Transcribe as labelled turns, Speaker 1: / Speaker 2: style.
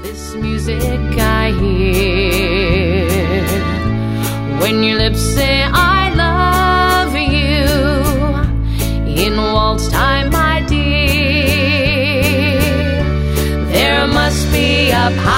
Speaker 1: This music I hear when your lips say I love you in waltz time, my dear. There must be a power